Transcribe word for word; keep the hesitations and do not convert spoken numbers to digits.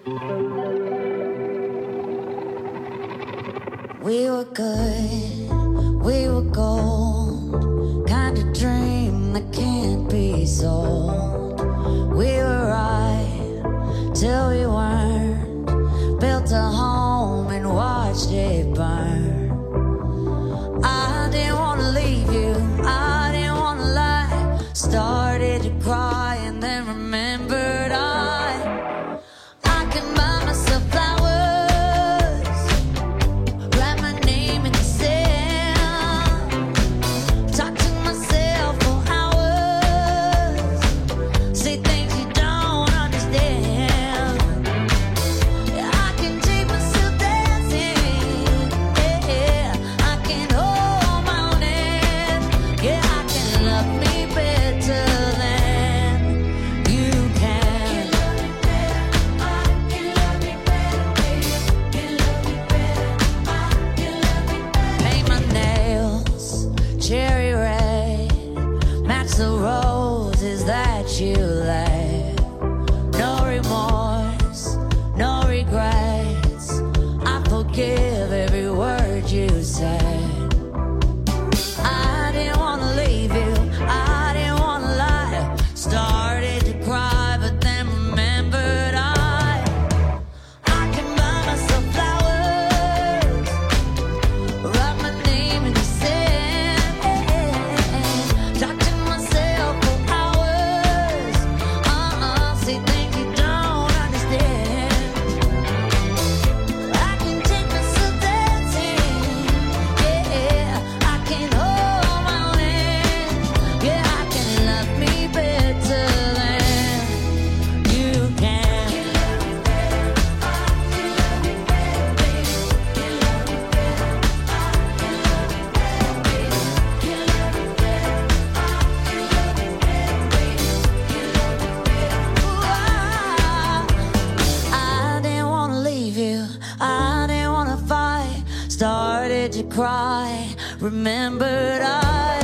We were good, we were gold, kind of dream that can't be sold. We were right till we weren't, built a home and watched it burn. I didn't want to leave you, I didn't want to lie, started to cry and then remembered I I can buy myself flowers. The roses that you left, no remorse, no regrets. I forgive every word you said. I didn't want to leave you, I didn't want to lie, started to cry but then remembered I I can buy myself flowers, write my name in the sand, talk to started to cry, remembered I